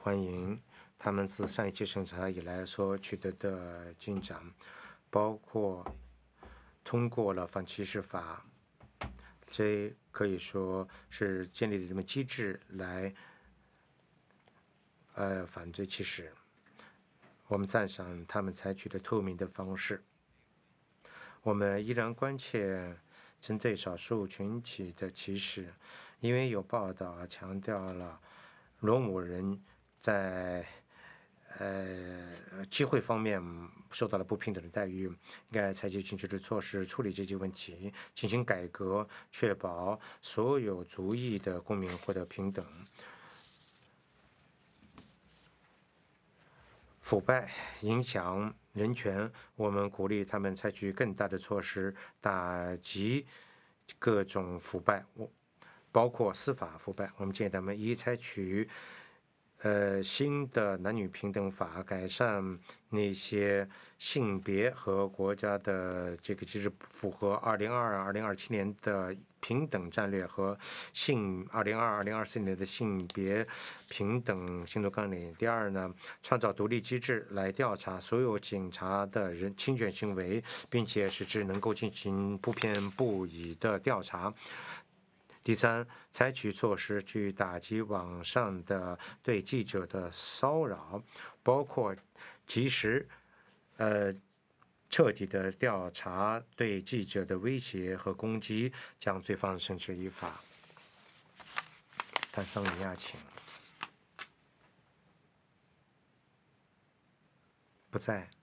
欢迎他们自上一期审查以来所取得的进展，包括通过了反歧视法，这可以说是建立了这么机制来反对歧视。我们赞赏他们采取的透明的方式。我们依然关切针对少数群体的歧视，因为有报道强调了罗姆人在机会方面受到了不平等的待遇，应该采取紧急的措施处理这些问题，进行改革，确保所有族裔的公民获得平等。腐败影响人权，我们鼓励他们采取更大的措施打击各种腐败，包括司法腐败。我们建议他们采取新的男女平等法，改善那些性别和国家的这个机制符合2022-2027年的平等战略和2022-2024年的性别平等行动纲领。第二呢，创造独立机制来调查所有警察的侵权行为，并且使之能够进行不偏不倚的调查。第三，采取措施去打击网上的对记者的骚扰，包括及时彻底的调查对记者的威胁和攻击，将罪犯绳之以法。坦桑尼亚，请。不在。